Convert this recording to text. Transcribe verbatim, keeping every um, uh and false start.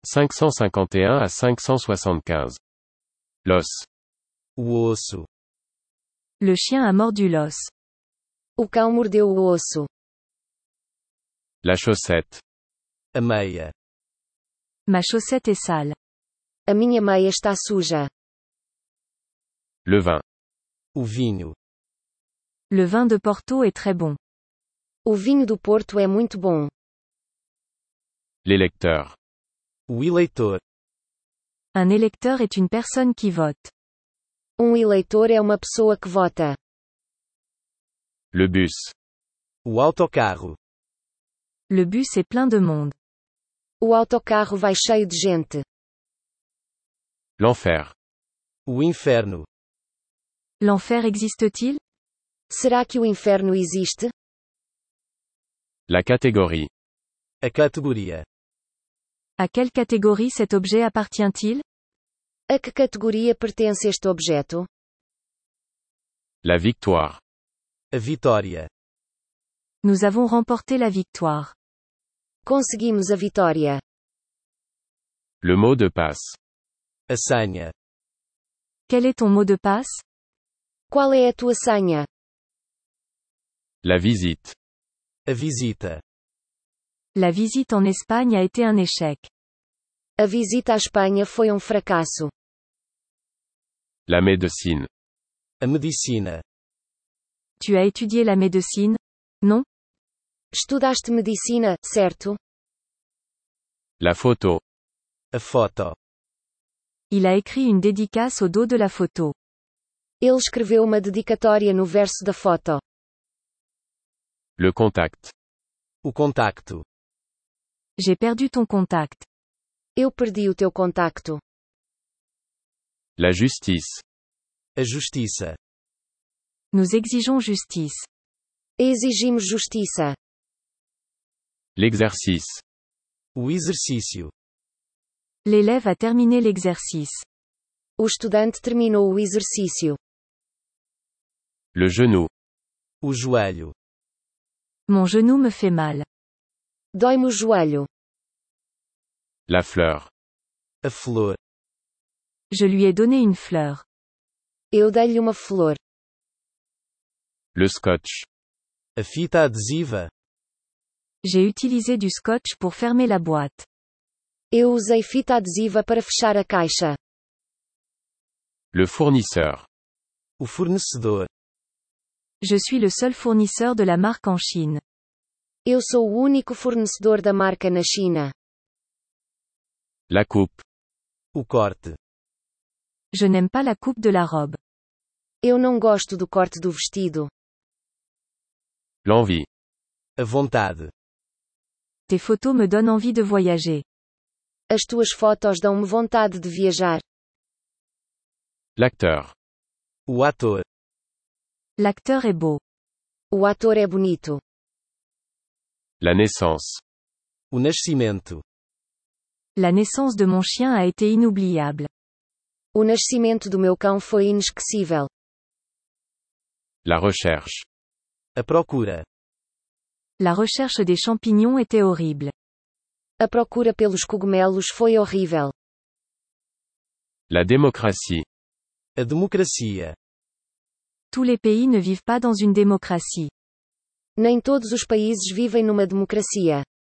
cinq cent cinquante et un à cinq cent soixante-quinze. L'os. O osso. Le chien a mordu l'os. O cão mordeu o osso. La chaussette. A meia. Ma chaussette est sale. A minha meia está suja. Le vin. O vinho. Le vin de Porto est très bon. O vinho do Porto é muito bom. L'électeur. O eleitor. Un électeur est une personne qui vote. Um eleitor é uma pessoa que vota. Le bus. O autocarro. Le bus est plein de monde. O autocarro vai cheio de gente. L'enfer. O inferno. L'enfer existe-t-il? Será que o inferno existe? La catégorie. A categoria. À quelle catégorie cet objet appartient-il? A que categoria pertence este objeto? La victoire. A vitória. Nous avons remporté la victoire. Conseguimos a vitória. Le mot de passe. A senha. Quel est ton mot de passe? Qual é a tua senha? La visite. A visita. La visite en Espagne a été un échec. A visita à Espanha foi um fracasso. La médecine. A medicina. Tu as étudié la médecine? Non? Estudaste medicina, certo? La photo. A foto. Il a écrit une dédicace au dos de la photo. Ele escreveu uma dedicatória no verso da foto. Le contact. O contacto. J'ai perdu ton contact. Eu perdi o teu contacto. La justice. A justiça. Nous exigeons justice. Exigimos justiça. L'exercice. O exercício. L'élève a terminé l'exercice. O estudante terminou o exercício. Le genou. O joelho. Mon genou me fait mal. Dói-me o joelho. La fleur. A flor. Je lui ai donné une fleur. Eu dei-lhe uma flor. Le scotch. A fita adesiva. J'ai utilisé du scotch pour fermer la boîte. Eu usei fita adesiva para fechar a caixa. Le fournisseur. O fornecedor. Je suis le seul fournisseur de la marque en Chine. Eu sou o único fornecedor da marca na China. La coupe. O corte. Je n'aime pas la coupe de la robe. Eu não gosto do corte do vestido. L'envie. A vontade. Tes photos me donnent envie de voyager. As tuas fotos dão-me vontade de viajar. L'acteur. O ator. L'acteur est beau. O ator é bonito. La naissance. O nascimento. La naissance de mon chien a été inoubliable. O nascimento do meu cão foi inesquecível. La recherche. A procura. La recherche des champignons était horrible. A procura pelos cogumelos foi horrível. La démocratie. A democracia. Tous les pays ne vivent pas dans une démocratie. Nem todos os países vivem numa democracia.